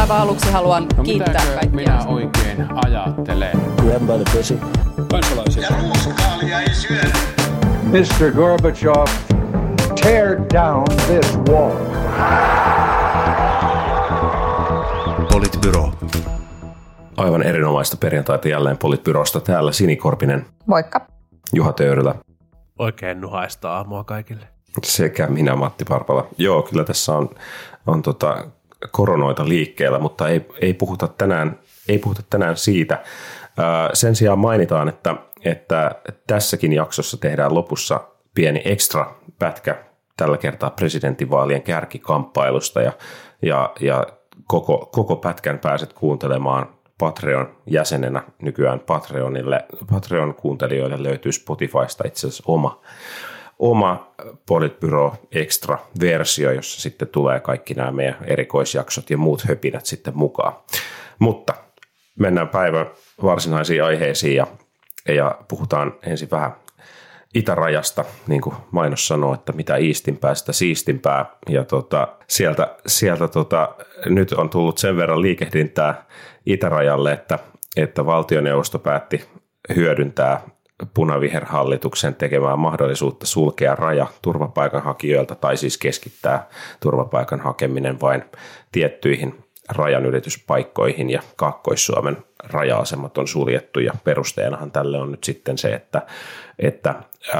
aivan aluksi haluan kiittää kaikkia. Minä oikein ajattelen? Grab by the pussy. Kansalaisia. Ja ruuskaalia ei syödä. Mr. Gorbachev, tear down this wall. Politbyro. Aivan erinomaista perjantaita jälleen Politbyrosta. Täällä Sini Korpinen. Moikka. Juha Töyrylä. Oikein nuhaista aamua kaikille. Sekä minä, Matti Parpala. Joo, kyllä tässä on koronoita liikkeellä, mutta ei puhuta tänään siitä. Sen sijaan mainitaan, että tässäkin jaksossa tehdään lopussa pieni ekstra pätkä tällä kertaa presidentinvaalien kärkikamppailusta ja koko pätkän pääset kuuntelemaan Patreon-jäsenenä. Nykyään Patreon-kuuntelijoille löytyy Spotifysta itse asiassa oma Politbyro Extra-versio, jossa sitten tulee kaikki nämä meidän erikoisjaksot ja muut höpinät sitten mukaan. Mutta mennään päivän varsinaisiin aiheisiin ja puhutaan ensin vähän itärajasta, niin kuin mainos sanoo, että mitä iistimpää, sitä siistimpää. Ja sieltä nyt on tullut sen verran liikehdintää itärajalle, että valtioneuvosto päätti hyödyntää punaviherhallituksen tekemään mahdollisuutta sulkea raja turvapaikanhakijoilta, tai siis keskittää turvapaikan hakeminen vain tiettyihin rajanylityspaikkoihin, ja Kaakkois-Suomen raja-asemat on suljettu, ja perusteenahan tälle on nyt sitten se, että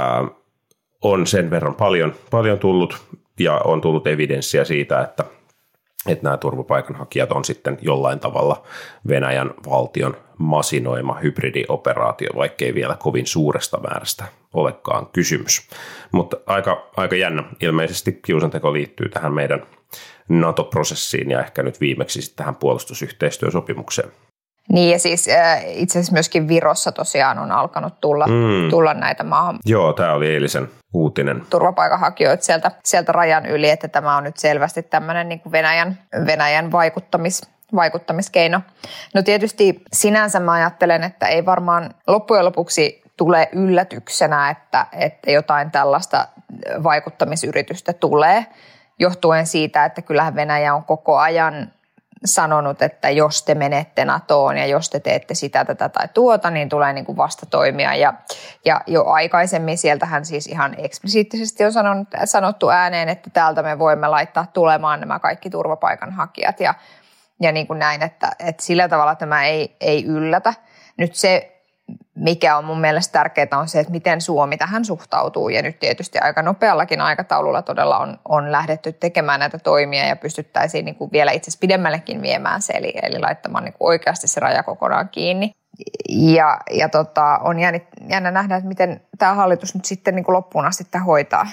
on sen verran paljon tullut, ja on tullut evidenssiä siitä, että nämä turvapaikanhakijat on sitten jollain tavalla Venäjän valtion masinoima hybridioperaatio, vaikkei vielä kovin suuresta määrästä olekaan kysymys. Mutta aika jännä. Ilmeisesti kiusanteko liittyy tähän meidän NATO-prosessiin ja ehkä nyt viimeksi sitten tähän puolustusyhteistyösopimukseen. Niin, ja siis itse asiassa myöskin Virossa tosiaan on alkanut tulla näitä maahan. Joo, tämä oli eilisen uutinen. Turvapaikanhakijoita sieltä rajan yli, että tämä on nyt selvästi tämmöinen niin kuin Venäjän vaikuttamiskeino. No tietysti sinänsä mä ajattelen, että ei varmaan loppujen lopuksi tule yllätyksenä, että jotain tällaista vaikuttamisyritystä tulee, johtuen siitä, että kyllähän Venäjä on koko ajan sanonut, että jos te menette NATOon ja jos te teette sitä, tätä tai tuota, niin tulee niin kuin vastatoimia. Ja jo aikaisemmin sieltähän siis ihan eksplisiittisesti on sanottu ääneen, että täältä me voimme laittaa tulemaan nämä kaikki turvapaikanhakijat ja niin kuin näin, että sillä tavalla tämä ei yllätä. Nyt se, mikä on mun mielestä tärkeää, on se, että miten Suomi tähän suhtautuu. Ja nyt tietysti aika nopeallakin aikataululla todella on lähdetty tekemään näitä toimia ja pystyttäisiin niin kuin vielä itse asiassa pidemmällekin viemään se, eli laittamaan niin kuin oikeasti se raja kokonaan kiinni. Ja on jännä nähdä, että miten tämä hallitus nyt sitten niin kuin loppuun asti tämä hoitaa.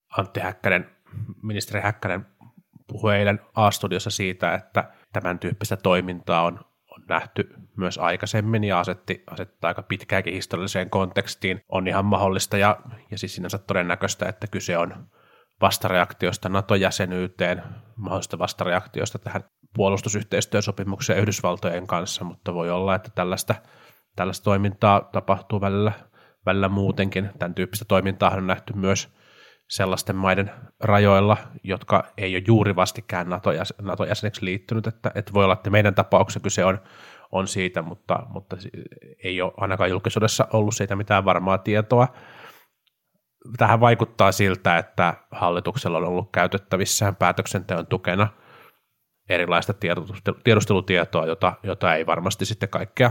Ministeri Häkkänen puhui eilen A-studiossa siitä, että tämän tyyppistä toimintaa on nähty myös aikaisemmin ja asetti aika pitkääkin historialliseen kontekstiin. On ihan mahdollista ja siis sinänsä todennäköistä, että kyse on vastareaktiosta NATO-jäsenyyteen, mahdollisesta vastareaktiosta tähän puolustusyhteistyösopimukseen Yhdysvaltojen kanssa, mutta voi olla, että tällaista toimintaa tapahtuu välillä muutenkin. Tämän tyyppistä toimintaa on nähty myös sellaisten maiden rajoilla, jotka ei ole juuri vastikään NATO-jäseneksi liittynyt, että voi olla, että meidän tapauksessa kyse on siitä, mutta ei ole ainakaan julkisuudessa ollut siitä mitään varmaa tietoa. Tähän vaikuttaa siltä, että hallituksella on ollut käytettävissään päätöksenteon tukena erilaista tiedustelutietoa, jota ei varmasti sitten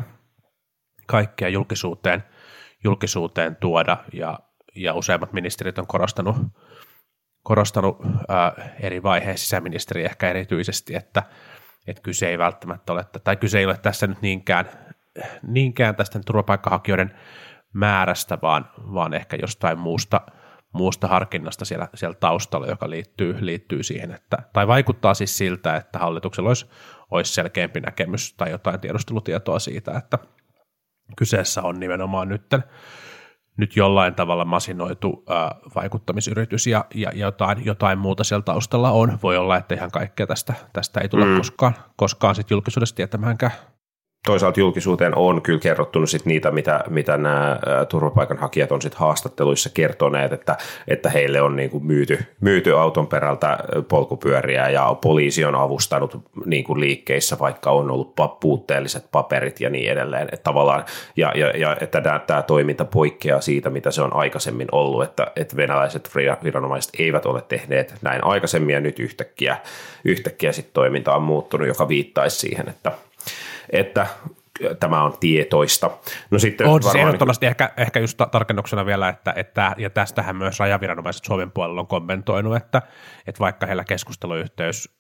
kaikkea julkisuuteen tuoda, ja useimmat ministerit on korostanut eri vaiheissa, sisäministeri ehkä erityisesti, että kyse ei välttämättä ole, tai kyse ei ole tässä nyt niinkään tästä turvapaikkahakijoiden määrästä, vaan ehkä jostain muusta harkinnasta siellä taustalla, joka liittyy siihen, tai vaikuttaa siis siltä, että hallituksella olisi selkeämpi näkemys tai jotain tiedustelutietoa siitä, että kyseessä on nimenomaan nyt jollain tavalla masinoitu vaikuttamisyritys ja jotain muuta siellä taustalla on. Voi olla, että ihan kaikkea tästä ei tule koskaan sit julkisuudessa tietämäänkään. toisaalta julkisuuteen on kyllä kerrottunut sit niitä, mitä nämä turvapaikanhakijat on sit haastatteluissa kertoneet, että heille on niinku myyty auton perältä polkupyöriä ja poliisi on avustanut niinku liikkeissä, vaikka on ollut puutteelliset paperit ja niin edelleen. Että tavallaan, ja että tämä toiminta poikkeaa siitä, mitä se on aikaisemmin ollut, että venäläiset viranomaiset eivät ole tehneet näin aikaisemmin ja nyt yhtäkkiä sit toiminta on muuttunut, joka viittaisi siihen, että tämä on tietoista. No sitten on siis ehdottomasti ehkä just tarkennuksena vielä, että ja tästähän myös rajaviranomaiset Suomen puolella on kommentoinut, että vaikka heillä keskusteluyhteys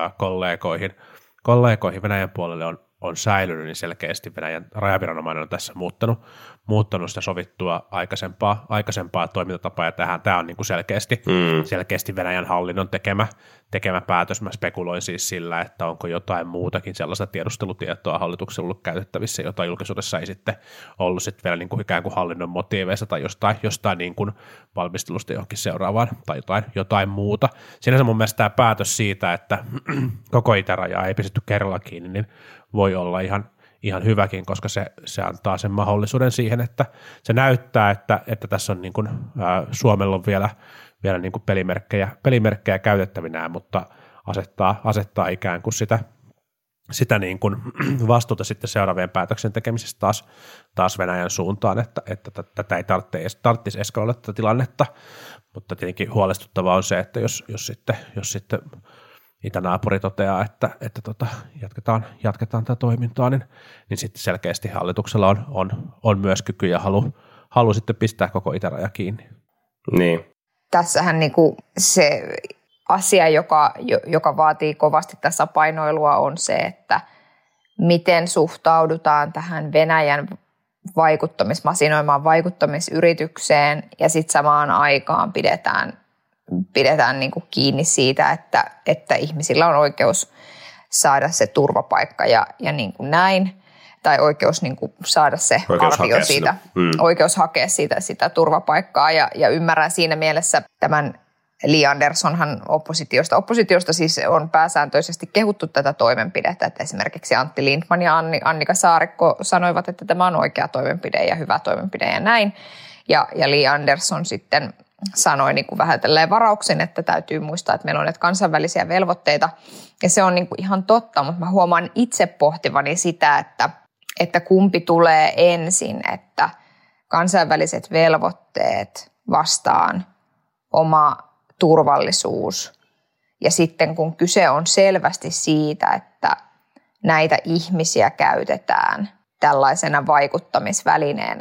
kollegoihin Venäjän puolelle on säilynyt, niin selkeästi Venäjän rajaviranomainen on tässä muuttanut sitä sovittua aikaisempaa toimintatapaa, ja tämä on niin kuin selkeästi Venäjän hallinnon tekemä päätös. Mä spekuloin siis sillä, että onko jotain muutakin sellaista tiedustelutietoa hallituksella ollut käytettävissä, jota julkisuudessa ei sitten ollut sitten vielä niin kuin ikään kuin hallinnon motiiveista tai jostain niin kuin valmistelusta johonkin seuraavaan tai jotain muuta. Sinänsä mun mielestä tämä päätös siitä, että koko itärajaa ei pistetty kerralla kiinni, niin voi olla ihan hyväkin, koska se antaa sen mahdollisuuden siihen, että se näyttää, että tässä on niin kuin, Suomella on vielä niin kuin pelimerkkejä käytettävinään, mutta asettaa ikään kuin sitä niin kuin vastuuta sitten seuraavien päätöksen tekemisestä taas Venäjän suuntaan, että tätä ei tarvitsisi eskaloida tätä tilannetta, mutta tietenkin huolestuttavaa on se, että jos sitten itänaapuri toteaa, että jatketaan tätä toimintaa, niin sitten selkeästi hallituksella on myös kyky ja halu sitten pistää koko itäraja kiinni. Niin. Tässähän niinku se asia, joka vaatii kovasti tasapainoilua, on se, että miten suhtaudutaan tähän Venäjän masinoimaan vaikuttamisyritykseen ja sitten samaan aikaan pidetään niin kuin kiinni siitä, että ihmisillä on oikeus saada se turvapaikka ja niin kuin näin, tai oikeus niin kuin saada se arvio siitä, oikeus hakea sitä turvapaikkaa, ja ymmärrän siinä mielessä tämän Li Anderssonhan oppositiosta siis on pääsääntöisesti kehuttu tätä toimenpidettä, että esimerkiksi Antti Lindman ja Annika Saarikko sanoivat, että tämä on oikea toimenpide ja hyvä toimenpide ja näin, ja Li Andersson sitten sanoi niin kuin vähän tälleen varauksen, että täytyy muistaa, että meillä on näitä kansainvälisiä velvoitteita, ja se on niin kuin ihan totta, mutta mä huomaan itse pohtivani sitä, että kumpi tulee ensin, että kansainväliset velvoitteet vastaan oma turvallisuus, ja sitten kun kyse on selvästi siitä, että näitä ihmisiä käytetään tällaisena vaikuttamisvälineenä,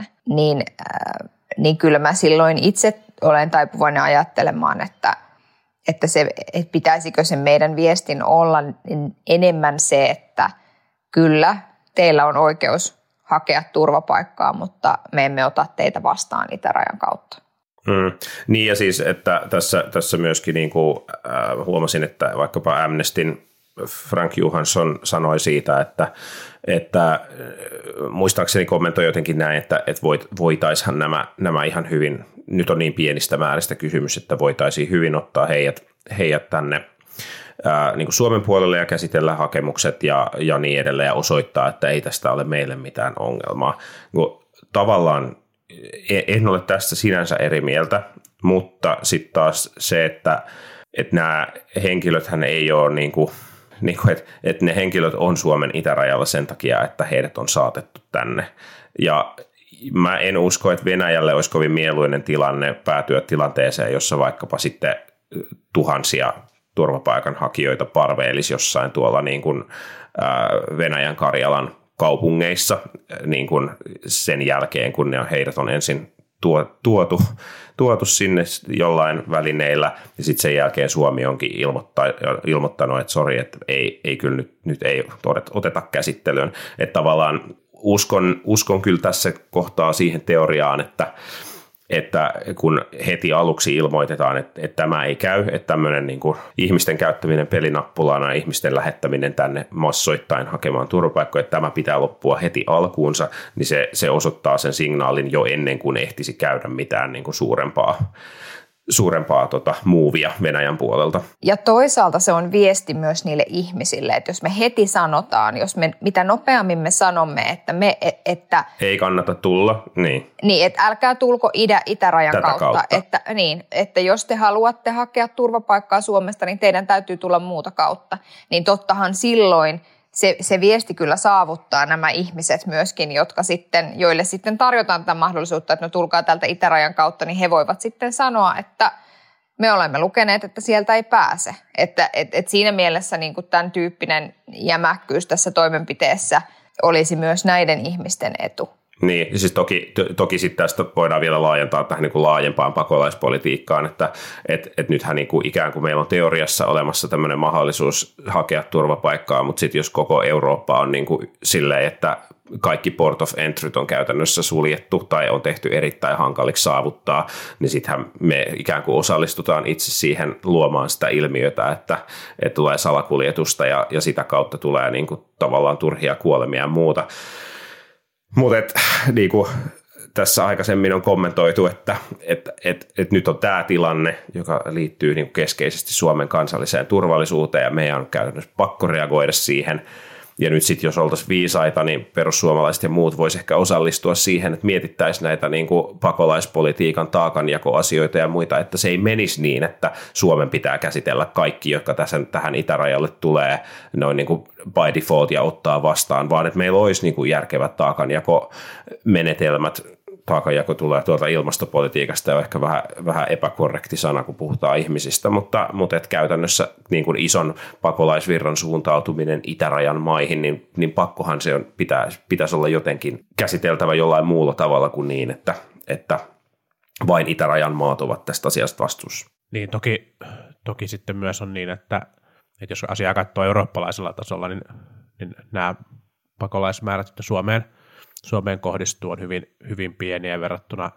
niin kyllä mä silloin itse olen taipuvainen ajattelemaan, että pitäisikö se meidän viestin olla enemmän se, että kyllä teillä on oikeus hakea turvapaikkaa, mutta me emme ota teitä vastaan itärajan kautta. Niin ja siis, että tässä myöskin niin kuin, huomasin, että vaikkapa Amnestyn Frank Johansson sanoi siitä, että muistaakseni kommentoi jotenkin näin, että voitaisiin nämä ihan hyvin, nyt on niin pienistä määristä kysymys, että voitaisiin hyvin ottaa heidät tänne niin kuin Suomen puolelle ja käsitellä hakemukset ja niin edelleen ja osoittaa, että ei tästä ole meille mitään ongelmaa. Tavallaan en ole tästä sinänsä eri mieltä, mutta sitten taas se, että nämä henkilöthän ei ole että ne henkilöt on Suomen itärajalla sen takia, että heidät on saatettu tänne. Ja mä en usko, että Venäjälle olisi kovin mieluinen tilanne päätyä tilanteeseen, jossa vaikkapa sitten tuhansia turvapaikanhakijoita parveilisi jossain tuolla niin kuin Venäjän Karjalan kaupungeissa niin kuin sen jälkeen, kun heidät on ensin tuotu sinne jollain välineillä, ja sitten sen jälkeen Suomi onkin ilmoittanut, että sori, että ei kyllä nyt ei oteta käsittelyyn. Että tavallaan uskon kyllä tässä kohtaa siihen teoriaan, että kun heti aluksi ilmoitetaan, että tämä ei käy, että tämmöinen niin kuin ihmisten käyttäminen pelinappulana ja ihmisten lähettäminen tänne massoittain hakemaan turvapaikkoja, että tämä pitää loppua heti alkuunsa, niin se osoittaa sen signaalin jo ennen kuin ehtisi käydä mitään niin kuin suurempaa muuvia Venäjän puolelta. Ja toisaalta se on viesti myös niille ihmisille, että jos me heti sanotaan, mitä nopeammin me sanomme, että ei kannata tulla, niin että älkää tulko itärajan tätä kautta. Että jos te haluatte hakea turvapaikkaa Suomesta, niin teidän täytyy tulla muuta kautta. Niin tottahan silloin se viesti kyllä saavuttaa nämä ihmiset myöskin, joille sitten tarjotaan tätä mahdollisuutta, että no tulkaa tältä itärajan kautta, niin he voivat sitten sanoa, että me olemme lukeneet, että sieltä ei pääse. Että siinä mielessä niin kuin tämän tyyppinen jämäkkyys tässä toimenpiteessä olisi myös näiden ihmisten etu. Niin, siis toki sitten tästä voidaan vielä laajentaa tähän niin kuin laajempaan pakolaispolitiikkaan, että nythän niin kuin ikään kuin meillä on teoriassa olemassa tämmöinen mahdollisuus hakea turvapaikkaa, mutta sitten jos koko Eurooppa on niin kuin silleen, että kaikki port of entryt on käytännössä suljettu tai on tehty erittäin hankaliksi saavuttaa, niin sittenhän me ikään kuin osallistutaan itse siihen luomaan sitä ilmiötä, että tulee salakuljetusta ja sitä kautta tulee niin kuin tavallaan turhia kuolemia ja muuta. Mutta niinku, tässä aikaisemmin on kommentoitu, että nyt on tämä tilanne, joka liittyy niinku keskeisesti Suomen kansalliseen turvallisuuteen ja meidän on käytännössä pakko reagoida siihen. Ja nyt sitten jos oltaisiin viisaita, niin perussuomalaiset ja muut vois ehkä osallistua siihen, että mietittäisiin näitä niinku pakolaispolitiikan taakanjakoasioita ja muita, että se ei menisi niin, että Suomen pitää käsitellä kaikki, jotka tähän itärajalle tulee noin niinku by default ja ottaa vastaan, vaan että meillä olisi niinku järkevät taakanjakomenetelmät. Taakanjako tulee tuolta ilmastopolitiikasta ja ehkä vähän epäkorrekti sana, kun puhutaan ihmisistä, mutta et käytännössä niin kuin ison pakolaisvirran suuntautuminen itärajan maihin, niin pakkohan se on, pitäisi olla jotenkin käsiteltävä jollain muulla tavalla kuin niin, että vain itärajan maat ovat tästä asiasta vastuussa. Niin, toki sitten myös on niin, että jos asiaa katsoo eurooppalaisella tasolla, niin nämä pakolaismäärät, että Suomeen kohdistuu on hyvin pieniä verrattuna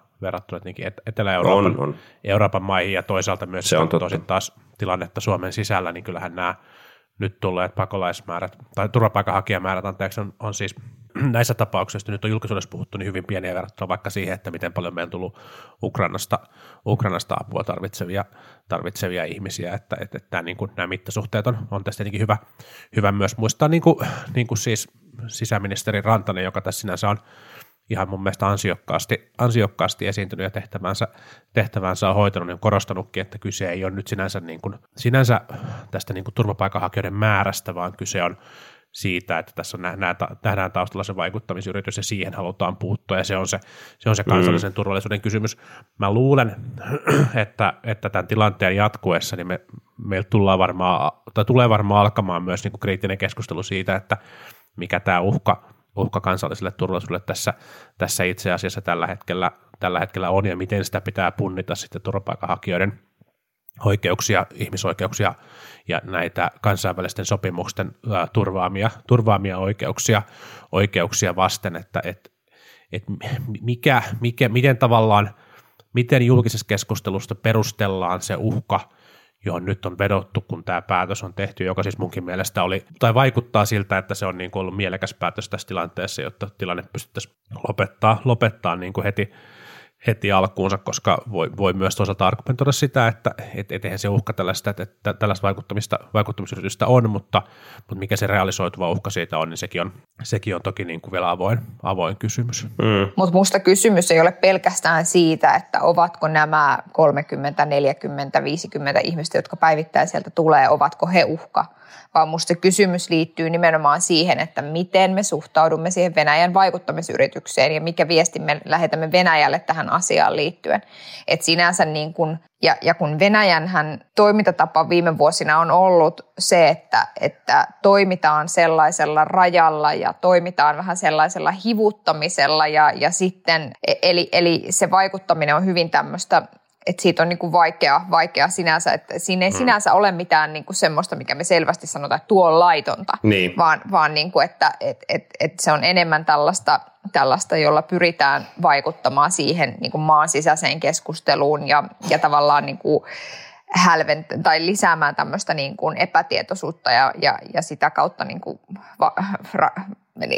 Etelä-Euroopan maihin ja toisaalta myös se on tosin taas tilannetta Suomen sisällä, niin kyllähän nämä nyt tulleet pakolaismäärät tai turvapaikanhakijamäärät on siis näissä tapauksissa, nyt on julkisuudessa puhuttu, niin hyvin pieniä verrattuna vaikka siihen, että miten paljon meillä on tullut Ukrainasta apua tarvitsevia ihmisiä, että nämä mittasuhteet on tästä tietenkin hyvä myös muistaa, niin kuin siis sisäministeri Rantanen, joka tässä sinänsä on ihan mun mielestä ansiokkaasti esiintynyt ja tehtävänsä on hoitanut, niin on korostanutkin, että kyse ei ole nyt sinänsä tästä niin kuin turvapaikanhakijoiden määrästä, vaan kyse on siitä, että tässä on nähdään taustalla se vaikuttamisyritys ja siihen halutaan puuttua ja se on se kansallisen turvallisuuden kysymys. Mä luulen, että tämän tilanteen jatkuessa niin meillä tulee varmaan alkamaan myös niin kuin kriittinen keskustelu siitä, että mikä tämä uhka kansalliselle turvallisuudelle tässä itse asiassa tällä hetkellä on ja miten sitä pitää punnita sitten turvapaikanhakijoiden oikeuksia, ihmisoikeuksia ja näitä kansainvälisten sopimusten turvaamia oikeuksia vasten, että miten julkisessa keskustelusta perustellaan se uhka, johon nyt on vedottu, kun tämä päätös on tehty, joka siis munkin mielestä vaikuttaa siltä, että se on niin kuin ollut mielekäs päätös tässä tilanteessa, jotta tilanne pystyttäisiin lopettaa niin kuin heti alkuunsa, koska voi myös toisaalta argumentoida sitä, että eihän se uhka tällaista vaikuttamisyritystä on, mutta mikä se realisoituva uhka siitä on, niin sekin on toki niin kuin vielä avoin kysymys. Mutta musta kysymys ei ole pelkästään siitä, että ovatko nämä 30, 40, 50 ihmistä, jotka päivittäin sieltä tulee, ovatko he uhka, vaan musta kysymys liittyy nimenomaan siihen, että miten me suhtaudumme siihen Venäjän vaikuttamisyritykseen ja mikä viesti me lähetämme Venäjälle tähän asiaan liittyen. Et sinänsä niin kun, ja kun Venäjänhän toimintatapa viime vuosina on ollut se, että toimitaan sellaisella rajalla ja toimitaan vähän sellaisella hivuttamisella ja sitten, eli se vaikuttaminen on hyvin tämmöistä, että siitä on niin kuin vaikea sinänsä, että siinä ei sinänsä ole mitään niin kuin semmoista, mikä me selvästi sanotaan, että tuo on laitonta, niin. vaan niin kuin, että se on enemmän tällaista, jolla pyritään vaikuttamaan siihen niin kuin maan sisäiseen keskusteluun ja tavallaan niin kuin tai lisäämään tämmöistä niin kuin epätietoisuutta ja sitä kautta niin kuin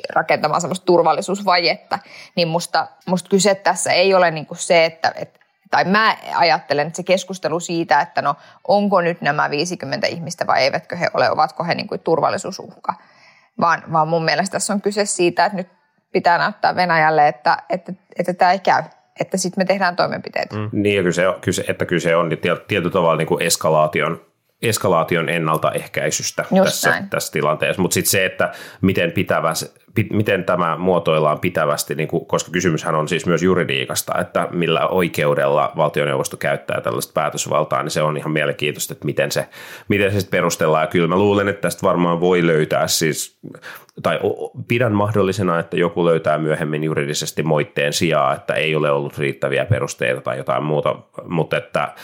rakentamaan semmoista turvallisuusvajetta, niin musta kyse tässä ei ole niin kuin se, että tai mä ajattelen, että se keskustelu siitä, että no onko nyt nämä 50 ihmistä vai eivätkö he ole, ovatko he niin kuin turvallisuusuhka, vaan mun mielestä tässä on kyse siitä, että nyt pitää näyttää Venäjälle, että tämä ei käy, että sitten me tehdään toimenpiteitä. Niin, ja kyse on tietyllä tavalla niin kuin eskalaation ennaltaehkäisystä tässä tilanteessa, mutta sitten se, että miten tämä muotoillaan pitävästi, niin kuin, koska kysymyshän on siis myös juridiikasta, että millä oikeudella valtioneuvosto käyttää tällaista päätösvaltaa, niin se on ihan mielenkiintoista, että miten se sitten perustellaan. Ja kyllä mä luulen, että tästä varmaan voi löytää siis, tai pidän mahdollisena, että joku löytää myöhemmin juridisesti moitteen sijaa, että ei ole ollut riittäviä perusteita tai jotain muuta, mutta että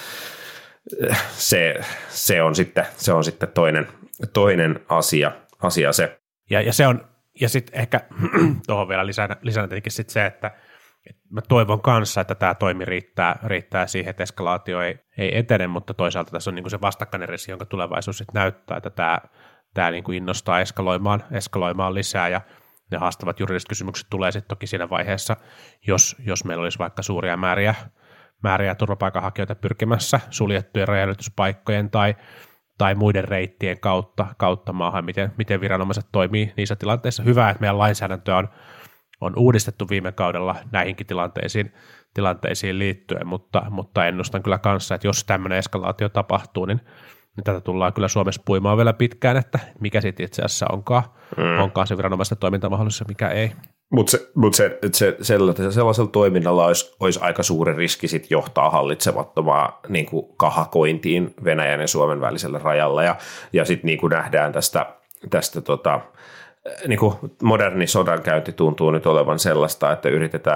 se on sitten toinen asia se. Ja sitten ehkä tuohon vielä lisänä tietenkin sit se, että mä toivon kanssa, että tämä toimi riittää siihen, että eskalaatio ei etene, mutta toisaalta tässä on niinku se vastakkainen riski, jonka tulevaisuus sitten näyttää, että tämä niinku innostaa eskaloimaan lisää ja ne haastavat juridiset kysymykset tulee sitten toki siinä vaiheessa, jos meillä olisi vaikka suuria määriä turvapaikanhakijoita pyrkimässä suljettujen rajanylityspaikkojen tai muiden reittien kautta maahan, miten viranomaiset toimii niissä tilanteissa. Hyvä, että meidän lainsäädäntöä on uudistettu viime kaudella näihinkin tilanteisiin liittyen, mutta ennustan kyllä kanssa, että jos tämmöinen eskalaatio tapahtuu, niin tätä tullaan kyllä Suomessa puimaan vielä pitkään, että mikä sitten itse asiassa onkaan se viranomaisten toimintamahdollisuus, mikä ei. Mutta sellaisella toiminnalla olisi aika suuri riski sit johtaa hallitsemattomaan niin kuin kahakointiin Venäjän ja Suomen välisellä rajalla. Ja sitten niin kuin nähdään tästä niin kuin moderni sodankäynti tuntuu nyt olevan sellaista, että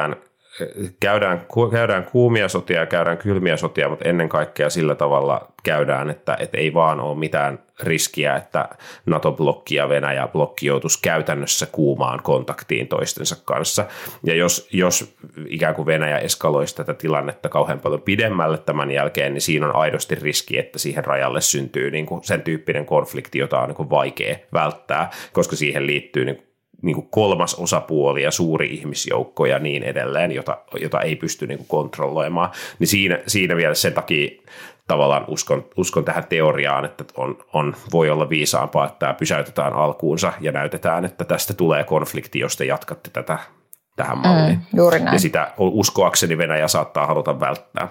käydään kuumia sotia ja käydään kylmiä sotia, mutta ennen kaikkea sillä tavalla käydään, että ei vaan ole mitään riskiä, että NATO-blokki ja Venäjä-blokki joutuisi käytännössä kuumaan kontaktiin toistensa kanssa. Ja jos ikään kuin Venäjä eskaloisi tätä tilannetta kauhean paljon pidemmälle tämän jälkeen, niin siinä on aidosti riski, että siihen rajalle syntyy niin kuin sen tyyppinen konflikti, jota on niin kuin vaikea välttää, koska siihen liittyy niin kuin kolmas osapuoli ja suuri ihmisjoukko ja niin edelleen, jota ei pysty niin kuin kontrolloimaan, niin siinä vielä sen takia tavallaan uskon tähän teoriaan, että voi olla viisaampaa, että tämä pysäytetään alkuunsa ja näytetään, että tästä tulee konflikti, jos te jatkatte tähän malliin. Juuri näin. Ja sitä uskoakseni Venäjä saattaa haluta välttää.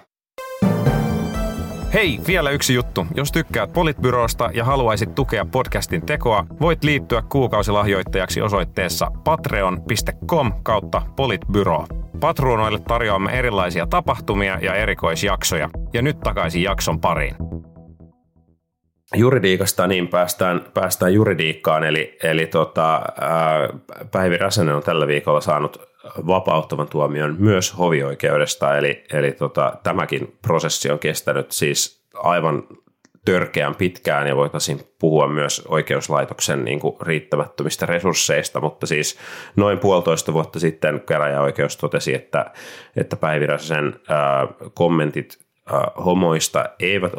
Hei, vielä yksi juttu. Jos tykkäät Politbyrosta ja haluaisit tukea podcastin tekoa, voit liittyä kuukausilahjoittajaksi osoitteessa patreon.com/politbyro. Patruunoille tarjoamme erilaisia tapahtumia ja erikoisjaksoja. Ja nyt takaisin jakson pariin. Juridiikasta niin päästään juridiikkaan, eli Päivi Räsänen on tällä viikolla saanut vapauttavan tuomion myös hovioikeudesta, eli tämäkin prosessi on kestänyt siis aivan törkeän pitkään ja voitaisiin puhua myös oikeuslaitoksen niin kuin riittämättömistä resursseista, mutta siis noin 1,5 vuotta sitten käräjäoikeus totesi, että Päivi Räsäsen kommentit homoista eivät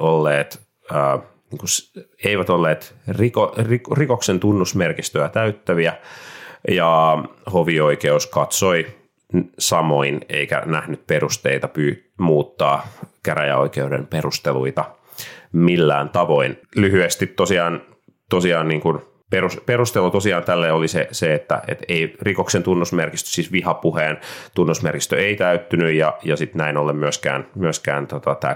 olleet rikoksen tunnusmerkistöä täyttäviä, ja hovioikeus katsoi samoin eikä nähnyt perusteita muuttaa käräjäoikeuden perusteluita millään tavoin. Lyhyesti tosiaan niin kuin perustelu tosiaan tälle oli se että ei rikoksen tunnusmerkistö, siis vihapuheen tunnusmerkistö ei täyttynyt ja sitten näin ollen myöskään tämä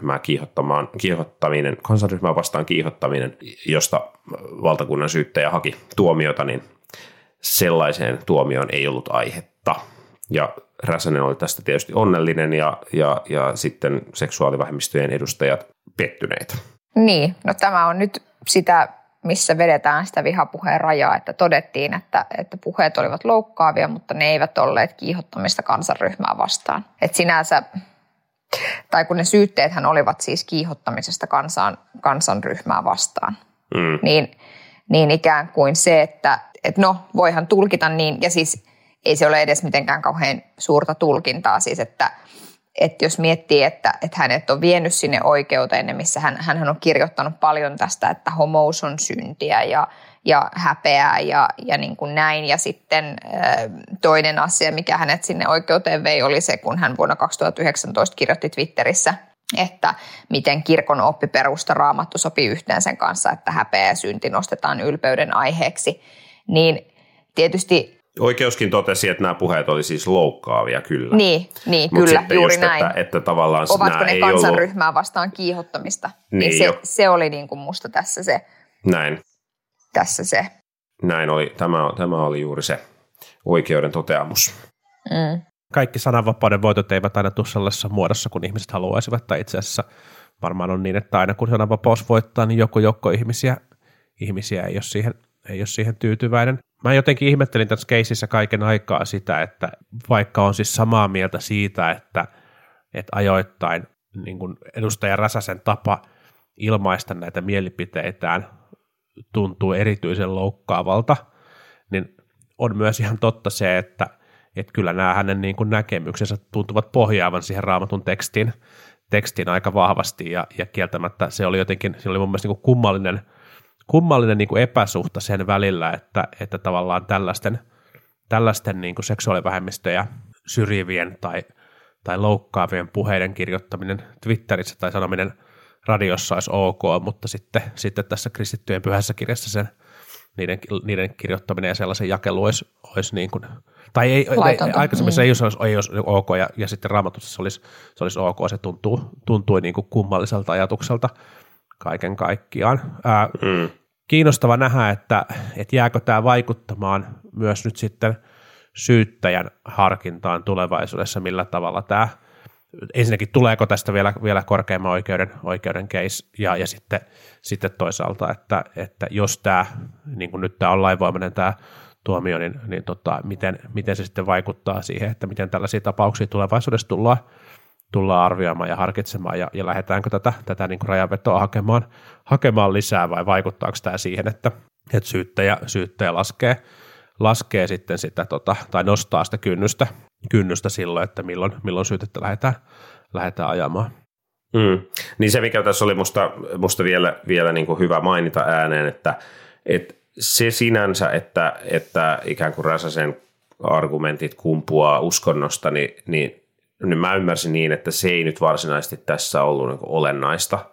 kansanryhmää vastaan kiihottaminen, josta valtakunnan syyttäjä haki tuomiota, niin sellaiseen tuomioon ei ollut aihetta. Ja Räsänen oli tästä tietysti onnellinen ja sitten seksuaalivähemmistöjen edustajat pettyneitä. Niin, no tämä on nyt sitä, missä vedetään sitä vihapuheen rajaa, että todettiin, että puheet olivat loukkaavia, mutta ne eivät olleet kiihottamista kansanryhmää vastaan. Että sinänsä, tai kun ne syytteethän olivat siis kiihottamisesta kansanryhmää vastaan, niin ikään kuin se, että no voihan tulkita niin, ja siis ei se ole edes mitenkään kauhean suurta tulkintaa, siis että jos miettii, että hänet on vienyt sinne oikeuteen, missä hän on kirjoittanut paljon tästä, että homous on syntiä ja häpeää ja niin kuin näin. Ja sitten toinen asia, mikä hänet sinne oikeuteen vei, oli se, kun hän vuonna 2019 kirjoitti Twitterissä, että miten kirkon oppiperusta Raamattu sopii yhteen sen kanssa, että häpeä ja synti nostetaan ylpeyden aiheeksi. Niin tietysti... Oikeuskin totesi, että nämä puheet oli siis loukkaavia, kyllä. Niin kyllä, juuri just, näin. että tavallaan ovatko ne kansanryhmää ollut... vastaan kiihottamista? Niin se oli niin kuin musta tässä se. Näin. Tässä se. Näin oli, tämä oli juuri se oikeuden toteamus. Mm. Kaikki sananvapauden voitot eivät aina tule sellaisessa muodossa, kun ihmiset haluaisivat, tai itse asiassa varmaan on niin, että aina kun sananvapaus voittaa, niin joku joukko ihmisiä ei ole siihen tyytyväinen. Mä jotenkin ihmettelin tässä keississä kaiken aikaa sitä, että vaikka on siis samaa mieltä siitä, että ajoittain niin kuin edustaja Räsäsen tapa ilmaista näitä mielipiteitään tuntuu erityisen loukkaavalta, niin on myös ihan totta se, että kyllä nämä hänen niin kuin näkemyksensä tuntuvat pohjaavan siihen Raamatun tekstiin aika vahvasti, ja kieltämättä se oli mun mielestä niin kuin kummallinen niin kuin epäsuhta sen välillä, että tavallaan tällaisten niin kuin seksuaalivähemmistöjä syrjivien tai loukkaavien puheiden kirjoittaminen Twitterissä tai sanominen radiossa olisi ok, mutta sitten tässä kristittyjen pyhässä kirjassa niiden kirjoittaminen ja sellaisen jakelu olisi niin kuin, tai ei aikaisemmin se ei olisi ok, ja sitten Raamatussa se olisi ok, se tuntui niin kuin kummalliselta ajatukselta kaiken kaikkiaan. Kiinnostava nähdä, että jääkö tämä vaikuttamaan myös nyt sitten syyttäjän harkintaan tulevaisuudessa, millä tavalla tämä, ensinnäkin tuleeko tästä vielä korkeimman oikeuden case, ja sitten toisaalta, että jos tämä, niin kuin nyt tämä on lainvoimainen tämä tuomio, niin miten se sitten vaikuttaa siihen, että miten tällaisia tapauksia tulevaisuudessa tullaan arvioimaan ja harkitsemaan, ja lähdetäänkö tätä niin kuin rajanvetoa hakemaan lisää, vai vaikuttaako tämä siihen, että syyttäjä laskee sitten sitä, tai nostaa sitä kynnystä silloin, että milloin syytettä lähdetään ajamaan. Niin se, mikä tässä oli musta vielä niin kuin hyvä mainita ääneen, että se sinänsä, että ikään kuin Räsäsen argumentit kumpuaa uskonnosta, niin mä ymmärsin niin, että se ei nyt varsinaisesti tässä ollut niin kuin olennaista.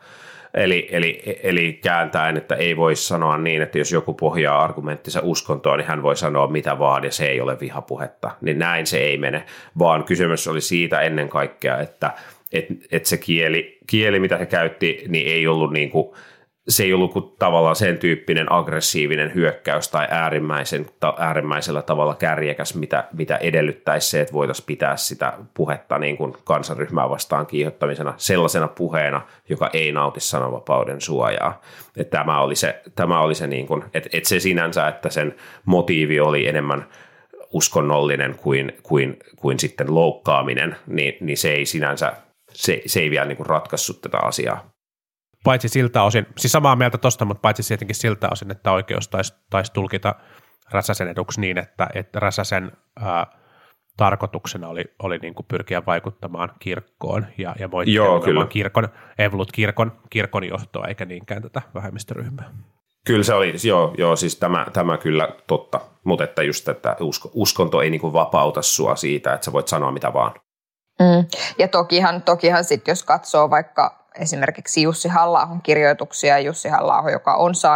Eli kääntäen, että ei voi sanoa niin, että jos joku pohjaa argumenttinsa uskontoon, niin hän voi sanoa mitä vaan, ja se ei ole vihapuhetta. Niin näin se ei mene, vaan kysymys oli siitä ennen kaikkea, että se kieli, mitä he käytti, niin ei ollut niin kuin, se ei ollut kuin tavallaan sen tyyppinen aggressiivinen hyökkäys tai äärimmäisellä tavalla kärjekäs, mitä edellyttäisi se, että voitaisiin pitää sitä puhetta niin kuin kansanryhmää vastaan kiihottamisena sellaisena puheena, joka ei nauti sananvapauden suojaa. Että tämä oli se niin kuin, että se sinänsä, että sen motiivi oli enemmän uskonnollinen kuin sitten loukkaaminen, niin se ei sinänsä, se ei vielä niin kuin ratkaissut tätä asiaa. Paitsi siltä osin, siis samaa mieltä tuosta, mutta paitsi tietenkin siltä osin, että oikeus taisi tulkita Räsäsen eduksi niin, että Räsäsen tarkoituksena oli niin kuin pyrkiä vaikuttamaan kirkkoon ja moittia kirkon johtoa, eikä niinkään tätä vähemmistöryhmää. Kyllä se oli, joo siis tämä kyllä totta, mutta että just, että uskonto ei niin kuin vapauta sua siitä, että sä voit sanoa mitä vaan. Ja tokihan sitten, jos katsoo vaikka esimerkiksi Jussi Halla-ahon kirjoituksia, Jussi Halla-aho, joka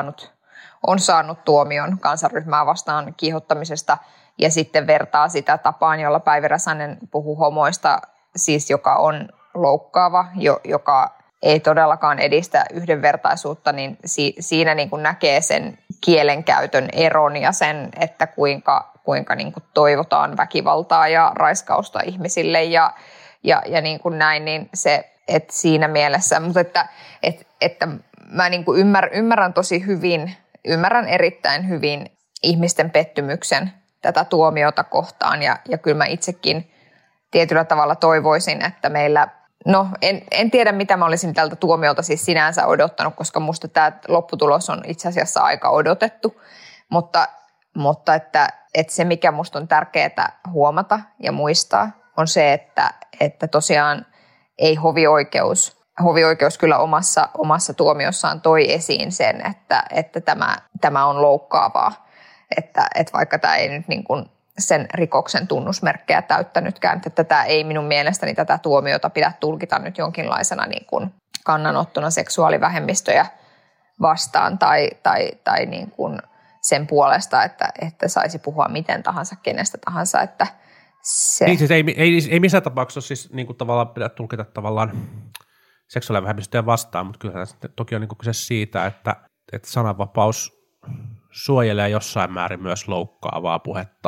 on saanut tuomion kansanryhmää vastaan kiihottamisesta, ja sitten vertaa sitä tapaan, jolla Päivi Räsänen puhuu homoista, siis joka on loukkaava, joka ei todellakaan edistä yhdenvertaisuutta, niin siinä niin kuin näkee sen kielenkäytön eron ja sen, että kuinka niin kuin toivotaan väkivaltaa ja raiskausta ihmisille ja niin kuin näin, niin se, että siinä mielessä, mutta että mä niin kuin ymmärrän tosi hyvin, ymmärrän erittäin hyvin ihmisten pettymyksen tätä tuomiota kohtaan, ja kyllä mä itsekin tietyllä tavalla toivoisin, että meillä, no en tiedä mitä mä olisin tältä tuomiolta siis sinänsä odottanut, koska musta tämä lopputulos on itse asiassa aika odotettu, mutta että se mikä musta on tärkeää huomata ja muistaa on se, että tosiaan ei hovioikeus hovioikeus kyllä omassa tuomiossaan toi esiin sen, että tämä on loukkaavaa, että vaikka tämä ei nyt niin kuin sen rikoksen tunnusmerkkejä täyttänytkään, että tätä ei minun mielestäni tätä tuomiota pidä tulkita nyt jonkinlaisena niin kuin kannanottona seksuaalivähemmistöjä vastaan tai niin kuin sen puolesta, että saisi puhua miten tahansa, kenestä tahansa, että se... Niin, siis ei missään tapauksessa siis niin kuin tavallaan pidä tulkita tavallaan seksuaalivähemmistöjä vastaan, mutta kyllä toki on niin kuin kyse siitä, että sananvapaus suojelee jossain määrin myös loukkaavaa puhetta.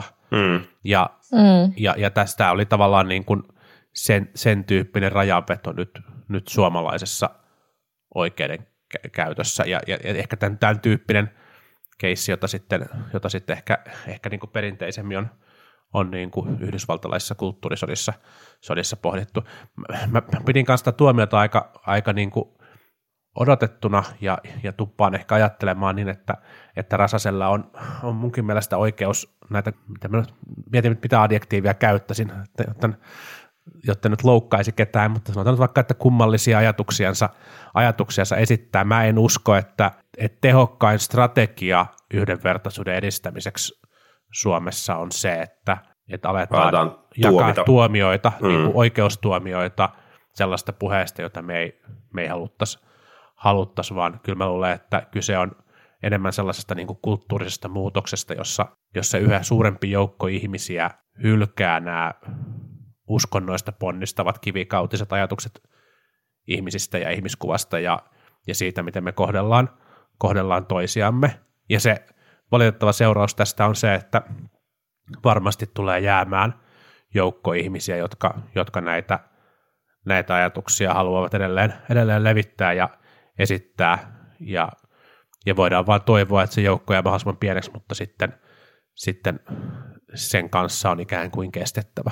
Ja tästä oli tavallaan niin kuin sen tyyppinen rajanveto nyt suomalaisessa oikeudenkäytössä ja ehkä tämän tyyppinen keissi, jota sitten ehkä niin kuin perinteisemmin on niin kuin yhdysvaltalaisissa kulttuurisodissa pohdittu. Mä pidin kanssa sitä tuomiota aika niin kuin odotettuna ja tuppaan ehkä ajattelemaan niin, että Räsäsellä on munkin mielestä oikeus näitä, mietin mitä adjektiivia käyttäisin, jotta nyt loukkaisi ketään, mutta sanotaan nyt vaikka, että kummallisia ajatuksiansa esittää. Mä en usko, että tehokkain strategia yhdenvertaisuuden edistämiseksi Suomessa on se, että aletaan jakaa tuomioita, niin kuin oikeustuomioita sellaista puheesta, jota me ei haluttaisi, vaan kyllä mä luulen, että kyse on enemmän sellaisesta niin kuin kulttuurisesta muutoksesta, jossa yhä suurempi joukko ihmisiä hylkää nämä uskonnoista ponnistavat kivikautiset ajatukset ihmisistä ja ihmiskuvasta ja siitä, miten me kohdellaan toisiamme. Ja se valitettava seuraus tästä on se, että varmasti tulee jäämään joukko ihmisiä, jotka näitä ajatuksia haluavat edelleen levittää ja esittää, ja voidaan vaan toivoa, että se joukko jää mahdollisimman pieneksi, mutta sitten sen kanssa on ikään kuin kestettävä.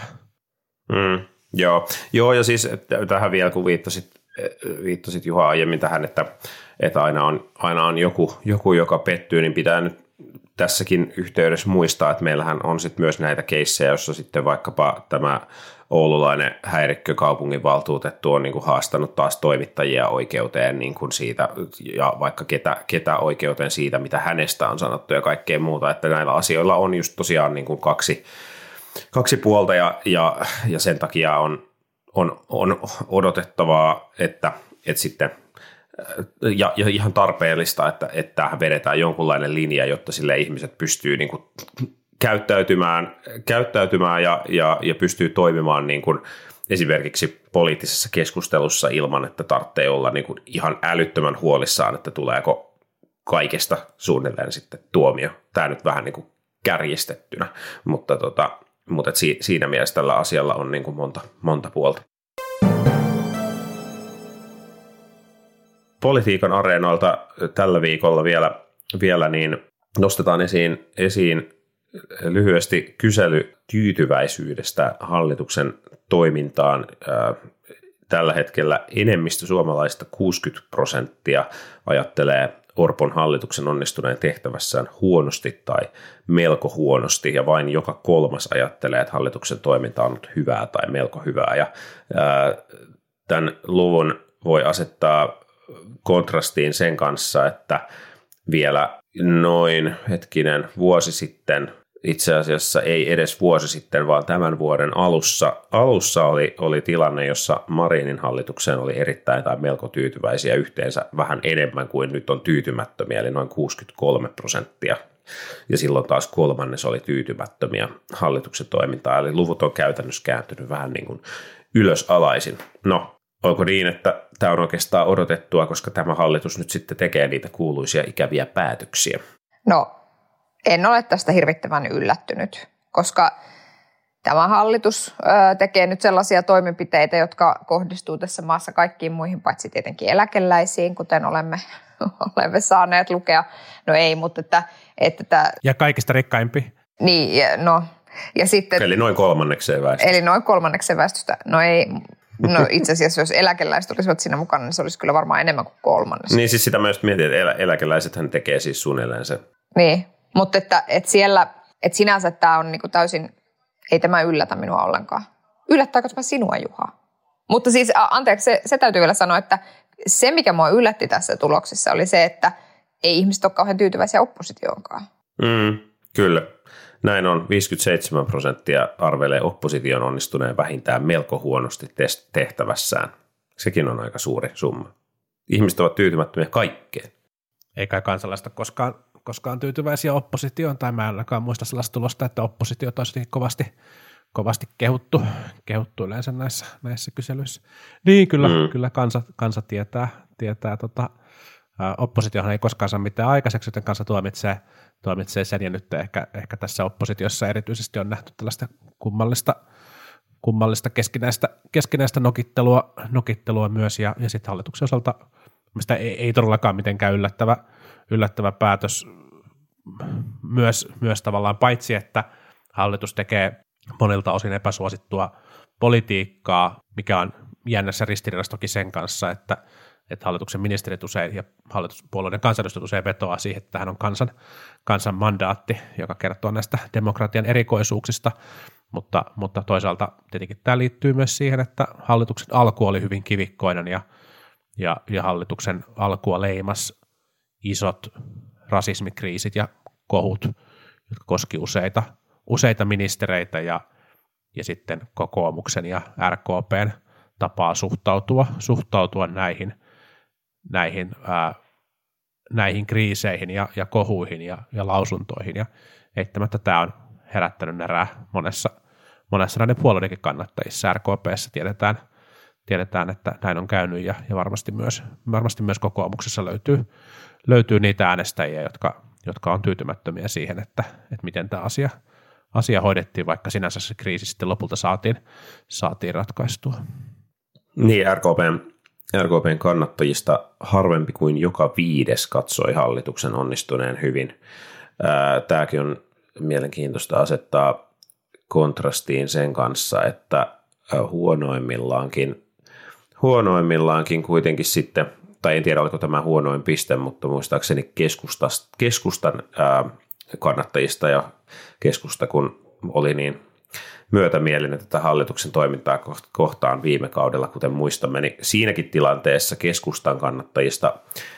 Joo, ja siis tähän vielä, kun viittasit Juha aiemmin tähän, että aina on joku, joka pettyy, niin pitää nyt tässäkin yhteydessä muistaa, että meillähän on sitten myös näitä keissejä, jossa sitten vaikkapa tämä oululainen häirikkökaupunginvaltuutettu on niin kuin haastanut taas toimittajia oikeuteen niin kuin siitä, ja vaikka ketä oikeuteen siitä, mitä hänestä on sanottu ja kaikkea muuta, että näillä asioilla on just tosiaan niin kuin kaksi puolta ja sen takia on odotettavaa, että sitten ja ihan tarpeellista, että tähän vedetään jonkunlainen linja, jotta sille ihmiset pystyy niin kuin käyttäytymään ja pystyy toimimaan niin kuin esimerkiksi poliittisessa keskustelussa ilman, että tarvitsee olla niin kuin ihan älyttömän huolissaan, että tuleeko kaikesta suunnilleen sitten tuomio. Tämä nyt vähän niin kuin kärjistettynä, mutta siinä mielessä tällä asialla on niin kuin monta puolta. Politiikan areenoilta tällä viikolla vielä niin nostetaan esiin lyhyesti kysely tyytyväisyydestä hallituksen toimintaan. Tällä hetkellä enemmistö suomalaista 60% ajattelee Orpon hallituksen onnistuneen tehtävässään huonosti tai melko huonosti, ja vain joka kolmas ajattelee, että hallituksen toiminta on ollut hyvää tai melko hyvää. Ja tämän luvun voi asettaa kontrastiin sen kanssa, että vielä noin vuosi sitten, itse asiassa ei edes vuosi sitten, vaan tämän vuoden alussa oli tilanne, jossa Marinin hallitukseen oli erittäin tai melko tyytyväisiä, yhteensä vähän enemmän kuin nyt on tyytymättömiä, eli noin 63%. Ja silloin taas kolmannes oli tyytymättömiä hallituksen toimintaa, eli luvut on käytännössä kääntynyt vähän niin kuin ylösalaisin. No, onko niin, että tämä on oikeastaan odotettua, koska tämä hallitus nyt sitten tekee niitä kuuluisia ikäviä päätöksiä? No, en ole tästä hirvittävän yllättynyt, koska tämä hallitus tekee nyt sellaisia toimenpiteitä, jotka kohdistuu tässä maassa kaikkiin muihin, paitsi tietenkin eläkeläisiin, kuten olemme saaneet lukea. No ei, mutta että ja kaikista rikkaimpi. Niin, no. Ja sitten, eli noin kolmannekseen väestöstä. No ei. No itse asiassa, jos eläkeläiset olisivat siinä mukana, niin se olisi kyllä varmaan enemmän kuin kolmannes. Niin siis sitä mä just mietin, että eläkeläisethän tekee siis suunnilleen se. Niin, mutta että siellä, että sinänsä tämä on niinku täysin, ei tämä yllätä minua ollenkaan. Yllättääkö tämä sinua, Juha? Mutta siis, anteeksi, se täytyy vielä sanoa, että se, mikä mua yllätti tässä tuloksessa, oli se, että ei ihmiset ole kauhean tyytyväisiä oppositioonkaan. Kyllä. Näin on. 57% arvelee opposition onnistuneen vähintään melko huonosti tehtävässään. Sekin on aika suuri summa. Ihmiset ovat tyytymättömiä kaikkeen. Ei kai kansalaista koskaan tyytyväisiä oppositioon, tai mä en ainakaan muista sellaista tulosta, että oppositiota olisi kovasti kehuttu yleensä näissä kyselyissä. Niin, kyllä kansa tietää oppositiohan ei koskaan saa mitään aikaiseksi, joten kansa tuomitsee sen, ja nyt ehkä tässä oppositiossa erityisesti on nähty tällaista kummallista keskinäistä nokittelua myös, ja sitten hallituksen osalta mistä ei todellakaan mitenkään yllättävä päätös myös tavallaan, paitsi että hallitus tekee monilta osin epäsuosittua politiikkaa, mikä on jännässä ristiriidassa toki sen kanssa, että hallituksen ministerit usein ja hallituspuolueiden kansanedustajat usein vetoaa siihen, että tämähän on kansan mandaatti, joka kertoo näistä demokratian erikoisuuksista, mutta toisaalta tietenkin tämä liittyy myös siihen, että hallituksen alku oli hyvin kivikkoinen ja hallituksen alkua leimas isot rasismikriisit ja kohut, jotka koski useita ministereitä ja sitten kokoomuksen ja RKPn tapaa suhtautua näihin kriiseihin ja kohuihin ja lausuntoihin. Ja eittämättä tämä on herättänyt närää monessa näiden puolueidenkin kannattajissa. RKP:ssä tiedetään, että näin on käynyt ja varmasti myös kokoomuksessa löytyy niitä äänestäjiä, jotka on tyytymättömiä siihen, että miten tämä asia hoidettiin, vaikka sinänsä se kriisi sitten lopulta saatiin ratkaistua. Niin, RKPn kannattajista harvempi kuin joka 5. katsoi hallituksen onnistuneen hyvin. Tämäkin on mielenkiintoista asettaa kontrastiin sen kanssa, että huonoimmillaankin kuitenkin sitten, tai en tiedä oliko tämä huonoin piste, mutta muistaakseni keskustan kannattajista ja keskusta, kun oli niin myötämielinen tätä hallituksen toimintaa kohtaan viime kaudella, kuten muistamme, niin siinäkin tilanteessa keskustan kannattajista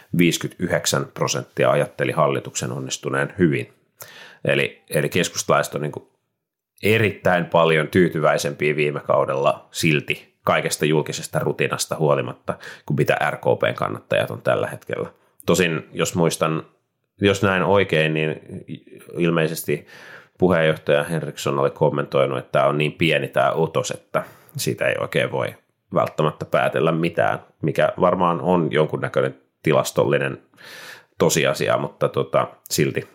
59% ajatteli hallituksen onnistuneen hyvin. Eli keskustalaiset on niin kuin erittäin paljon tyytyväisempiä viime kaudella silti kaikesta julkisesta rutinasta huolimatta, kuin mitä RKPn kannattajat on tällä hetkellä. Tosin, jos näin oikein, niin ilmeisesti puheenjohtaja Henriksson oli kommentoinut, että tämä on niin pieni tämä otos, että siitä ei oikein voi välttämättä päätellä mitään, mikä varmaan on jonkunnäköinen tilastollinen tosiasia, mutta silti.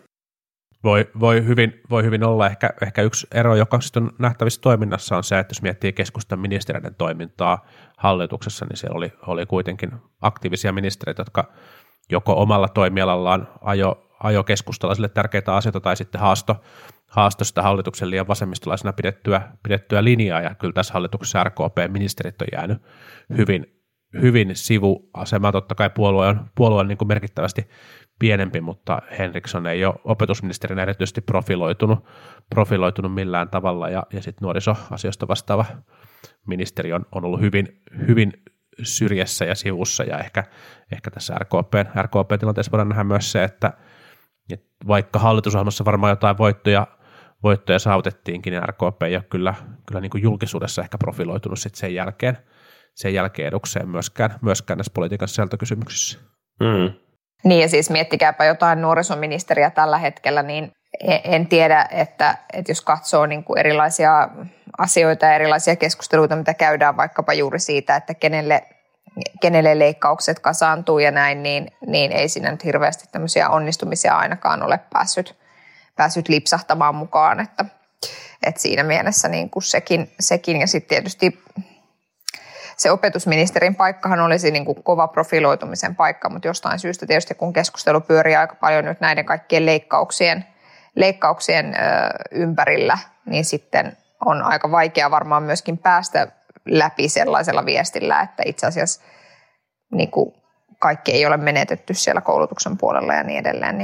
Voi hyvin olla. Ehkä yksi ero, joka on nähtävissä toiminnassa, on se, että jos miettii keskustan ministeriöiden toimintaa hallituksessa, niin siellä oli kuitenkin aktiivisia ministereitä, jotka joko omalla toimialallaan ajo keskustalaisille tärkeitä asioita tai sitten haasto sitä hallituksen liian vasemmistolaisena pidettyä linjaa, ja kyllä tässä hallituksessa RKP-ministerit on jäänyt hyvin sivuasemaan. Totta kai puolue on niin kuin merkittävästi pienempi, mutta Henriksson ei ole opetusministerinä erityisesti profiloitunut millään tavalla, ja sitten nuorisoasioista vastaava ministeri on ollut hyvin syrjässä ja sivussa, ja ehkä tässä RKP-tilanteessa voidaan nähdä myös se, että vaikka hallitusohjelmassa varmaan jotain voittoja saavutettiinkin, niin RKP ei ole kyllä niin kuin julkisuudessa ehkä profiloitunut sitten sen jälkeen edukseen myöskään näissä politiikan sisältökysymyksissä. Niin, ja siis miettikääpä jotain nuorisoministeriä tällä hetkellä, niin en tiedä, että jos katsoo niin kuin erilaisia asioita ja erilaisia keskusteluita, mitä käydään vaikkapa juuri siitä, että kenelle leikkaukset kasaantuu ja näin, niin ei siinä nyt hirveästi tämmöisiä onnistumisia ainakaan ole päässyt lipsahtamaan mukaan, että siinä mielessä niin kuin sekin ja sitten tietysti se opetusministerin paikkahan olisi niin kuin kova profiloitumisen paikka, mutta jostain syystä tietysti kun keskustelu pyörii aika paljon nyt näiden kaikkien leikkauksien ympärillä, niin sitten on aika vaikea varmaan myöskin päästä läpi sellaisella viestillä, että itse asiassa niin kuin kaikki ei ole menetetty siellä koulutuksen puolella ja niin edelleen. Niin.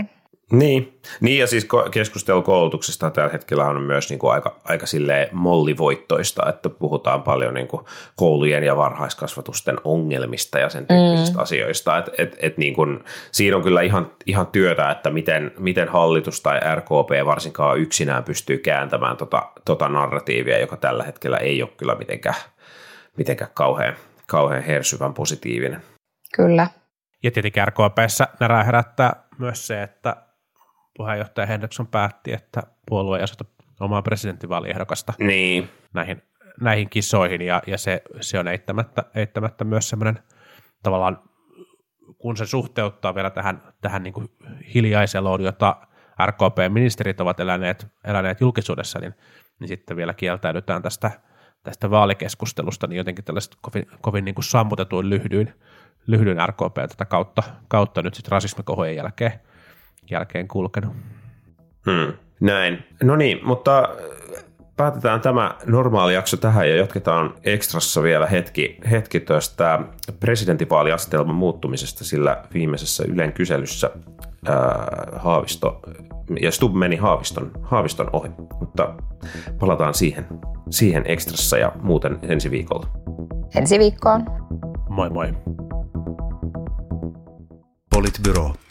Niin ja siis keskustelu koulutuksesta tällä hetkellä on myös niin kuin aika silleen mollivoittoista, että puhutaan paljon niin kuin koulujen ja varhaiskasvatusten ongelmista ja sen tyyppisistä asioista. Et niin kuin, siinä on kyllä ihan työtä, että miten hallitus tai RKP varsinkaan yksinään pystyy kääntämään tota narratiivia, joka tällä hetkellä ei ole kyllä mitenkään kauhean hersyvän positiivinen. Kyllä. Ja tietenkin RKP:ssä närää herättää myös se, että puheenjohtaja Henriksson päätti, että puolue ei aseta omaa presidenttivaaliehdokasta näihin kisoihin, ja se on eittämättä myös semmoinen tavallaan, kun se suhteuttaa vielä tähän niin kuin hiljaiseloon, jota RKP-ministerit ovat eläneet julkisuudessa, niin sitten vielä kieltäydytään tästä vaalikeskustelusta, niin jotenkin tällaiset kovin niin kuin sammutetuin lyhdyin RKP tätä kautta nyt sitten rasismikohojen jälkeen kulkenut. Näin. No niin, mutta päätetään tämä normaali jakso tähän ja jatketaan ekstrassa vielä hetki tuosta presidentinvaaliasetelman muuttumisesta, sillä viimeisessä Ylen kyselyssä Haavisto ja Stubb meni Haaviston ohi, mutta palataan siihen ekstrassa ja muuten ensi viikolla. Ensi viikkoon. Moi moi. Politbyro.